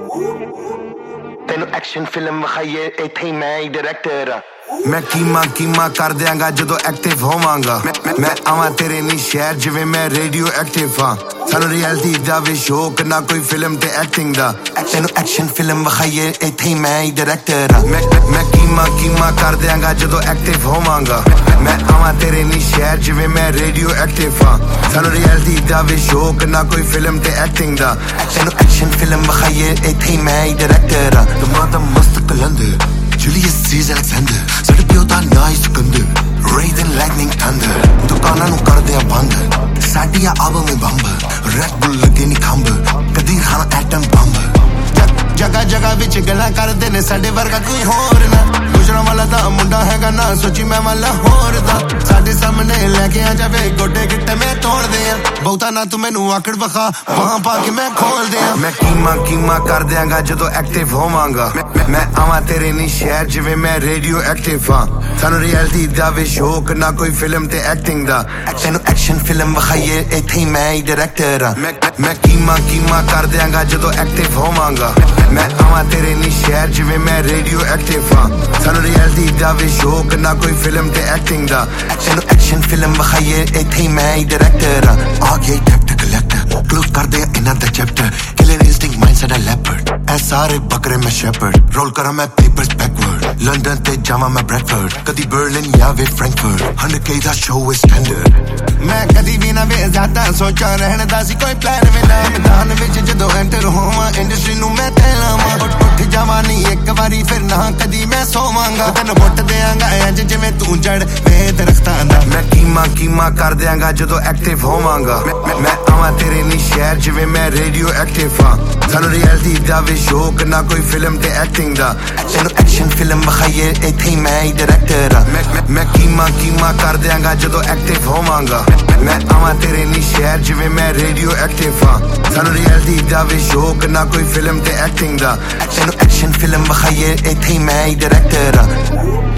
ਤੈਨੂੰ action film ਵਿਖਾਈਏ ਇੱਥੇ ਹੀ ਮੈਂ ਹੀ ਡਾਇਰੈਕਟਰ ਆ ਮੈਂ ਕੀਮਾ ਕਰ ਦਿਆਂਗਾ ਜਦੋਂ ਐਕਟਿਵ ਹੋਵਾਂਗਾ ਮੈਂ ਆਵਾਂ ਤੇਰੇ ਨੀ ਸ਼ਹਿਰ ਜਿਵੇਂ ਮੈਂ ਰੇਡੀਓ ਐਕਟਿਵ ਹਾਂ ਸਾਨੂੰ ਰਿਐਲਿਟੀ ਦਾ ਵੀ ਸ਼ੌਕ ਨਾ ਕੋਈ ਫਿਲਮ ਤੇ ਐਕਟਿੰਗ ਦਾ ਤੈਨੂੰ ਐਕਸ਼ਨ ਫਿਲਮ ਵਿਖਾਈਏ ਇੱਥੇ ਹੀ ਮੈਂ ਹੀ ਡਾਇਰੈਕਟਰ ਆ ਮੈਂ ਕੀਮਾ ਕਰ ਦਿਆਂਗਾ ਜਦੋਂ ਐਕਟਿਵ ਹੋਵਾਂਗਾ ਮੈਂ ਆਵਾਂ ਤੇਰੇ ਨੀ ਸ਼ਹਿਰ ਜਿਵੇਂ ਮੈਂ ਰੇਡੀਓ ਐਕਟਿਵ ਹਾਂ ਸਾਨੂੰ ਰਿਐਲਿਟੀ ਦਾ ਵੀ ਸ਼ੌਕ ਨਾ ਕੋਈ ਫਿਲਮ ਤੇ ਐਕਟਿੰਗ ਦਾ ਤੈਨੂੰ ਐਕਸ਼ਨ ਫਿਲਮ ਵਿਖਾਈਏ ਇੱਥੇ ਹੀ ਮੈਂ ਹੀ ਡਾਇਰੈਕਟਰ ਆ ਤੁਮਾਂ ਮਸਤ ਕਲੰਦਰ Julius Caesar Alexander ਸਾਡੇ ਪਿਓ ਦਾ ਨਾਂ ਸਿਕੰਦਰ Raiden lightning thunder ਦੁਕਾਨਾਂ ਨੂੰ ਕਰਦੇ ਆ ਬੰਦ ਸਾਡੀ ਆਲਬਮ ਹੈ ਬੰਬ ਰੈਡ ਬੁੱਲ ਲੱਗੇ ਨੀ ਖੰਭ ਕਦੀਰ ਖਾਨ ਐਟਮ ਬੰਬ ਜਗ੍ਹਾ ਵਿੱਚ ਗੱਲਾਂ ਕਰਦੇ ਨੇ ਸਾਡੇ ਵਰਗਾ ਕੋਈ ਹੋਰ ਨਾ ਗੁਜਰਾਂ ਵਾਲਾ ਤਾਂ ਮੁੰਡਾ ਹੈਗਾ ਨਾ ਸੋਚੀ ਮੈਂ ਵਾਲਾ ਹੋਰ ਦਾ ਸਾਡੇ ਸਾਹਮਣੇ ਲੈ ਕੇ ਆ ਜਾਵੇ ਗੋਡੇ ਗਿੱਟੇ ਮੈਂ ਤੋੜਦੇ ਆ ਬਹੁਤਾ ਨਾ ਤੂੰ ਮੈਨੂੰ ਆਕੜ ਵਿਖਾ ਬਾਹਾਂ ਪਾ ਕੇ ਮੈਂ ਖੋਲਦੇ ਆ ਮੈਂ ਕੀਮਾ ਕਰ ਦਿਆਂਗਾ ਜਦੋਂ ਐਕਟਿਵ ਹੋਵਾਂਗਾ ਮੈਂ ਆਵਾਂ ਤੇਰੇ ਨੀ ਸ਼ਹਿਰ ਜਿਵੇਂ ਮੈਂ ਰੇਡੀਓ ਐਕਟਿਵ ਹਾਂ ਸਾਨੂੰ ਰਿਐਲਿਟੀ ਦਾ ਵੀ ਸ਼ੌਕ ਨਾ ਕੋਈ ਫਿਲਮ ਤੇ ਐਕਟਿੰਗ ਦਾ ਤੈਨੂੰ ਐਕਸ਼ਨ ਫਿਲਮ ਵਿਖਾਈਏ ਇੱਥੇ ਹੀ ਮੈਂ ਹੀ ਡਾਇਰੈਕਟਰ ਆ ਮੈਂ ਕੀਮਾ ਕਰ ਦਿਆਂਗਾ ਜਦੋਂ ਐਕਟਿਵ ਹੋਵਾਂਗਾ ਮੈਂ ਆਵਾਂ ਤੇਰੇ ਨੀ ਸ਼ਹਿਰ ਜਿਵੇਂ ਮੈਂ ਰੇਡੀਓ ਐਕਟਿਵ ਹਾਂ ਸਾਨੂੰ ਰਿਐਲਿਟੀ ਦਾ ਵੀ ਸ਼ੌਕ ਨਾ ਕੋਈ ਫਿਲਮ ਤੇ ਐਕਟਿੰਗ ਦਾ ਤੈਨੂੰ ਐਕਸ਼ਨ ਫਿਲਮ ਵਿਖਾਈਏ ਇੱਥੇ ਹੀ ਮੈਂ ਹੀ ਡਾਇਰੈਕਟਰ ਆ ਗਿਆ ਟੈਕਟ ਕਲੈਕਟਰ ਕਲੋਜ਼ ਕਰਦੇ ਇਹਨਾਂ ਦਾ chapter killer instinct mind set ਆ ਲੈਪਰਡ ਐ ਸਾਰੇ ਬੱਕਰੇ ਮੈਂ ਸ਼ੈਪਰਡ ਰੋਲ ਕਰਾਂ ਮੈਂ ਪੇਪਰਸ ਬੈਕਵਰਡ ਲੰਡਨ ਤੇ ਜਾਵਾਂ ਮੈਂ ਬ੍ਰੈਡਫੋਰਡ ਕਦੀ ਬਰਲਿਨ ਜਾਂ ਵੇ ਫ੍ਰੈਂਕਫਰਟ 100K ਦਾ ਸ਼ੋਅ ਇਸ ਸਟੈਂਡਰਡ ਮੈਂ ਕਦੀ ਵੀ ਨਾ ਵੇ ਜ਼ਿਆਦਾ ਸੋਚਾਂ ਰਹਿਣ ਦਾ ਸੀ ਕੋਈ ਪਲਾਨ ਵੀ ਨਾ ਮੈਦਾਨ ਵਿੱਚ ਜਦੋਂ ਐਂਟਰ ਹੋਵਾਂ ਇੰਡਸਟਰੀ ਨੂੰ ਮੈਂ ਤੈਲਾਵਾਂ ਉੱਠ ਜਾਵਾਂ ਨਹੀਂ ਇੱਕ ਵਾਰੀ ਫਿਰ ਨਾ ਕਦੀ ਮੈਂ ਸੋਵਾਂਗਾ ਤੈਨੂੰ ਪੁੱਟ ਦਿਆਂਗਾ ਅੱਜ ਜਿਵੇਂ ਤੂੰ ਜੜ ਵੇ ਦਰਖਤਾਂ ਦਾ ਮੈਂ ਕੀਮਾ ਕਰ ਦਿਆਂਗਾ ਜਦੋਂ ਐਕਟਿਵ ਹੋਵਾਂਗਾ ਮੈਂ ਆਵਾਂ ਤੇਰੇ ਨੀ ਸ਼ਹਿਰ ਜਿਵੇਂ ਮੈਂ ਰੇਡੀਓ ਐਕਟਿਵ ਹਾਂ ਸਾਨੂੰ ਰਿਐਲਿਟੀ ਦਾ ਵੀ ਸ਼ੌਕ ਨਾ ਕੋਈ ਫਿਲਮ ਤੇ ਐਕਟਿੰਗ ਦਾ ਤੈਨੂੰ ਐਕਸ਼ਨ ਫਿਲਮ ਵਿਖਾਈਏ ਇੱਥੇ ਹੀ ਮੈਂ ਹੀ ਡਾਇਰੈਕਟਰ ਆ ਮੈਂ ਕੀਮਾ ਕਰ ਦਿਆਂਗਾ ਜਦੋਂ ਐਕਟਿਵ ਹੋਵਾਂਗਾ ਮੈਂ ਆਵਾਂ ਤੇਰੇ ਨੀ ਸ਼ਹਿਰ ਜਿਵੇਂ ਮੈਂ ਰੇਡੀਓ ਐਕਟਿਵ ਹਾਂ ਸਾਨੂੰ ਰਿਐਲਿਟੀ ਦਾ ਵੀ ਸ਼ੌਕ ਨਾ ਕੋਈ ਫਿਲਮ ਤੇ ਐਕਟਿੰਗ ਦਾ ਤੈਨੂੰ ਐਕਸ਼ਨ ਫਿਲਮ ਵਿਖਾਈਏ ਇੱਥੇ ਹੀ ਮੈਂ ਹੀ ਡਾਇਰੈਕਟਰ ਆ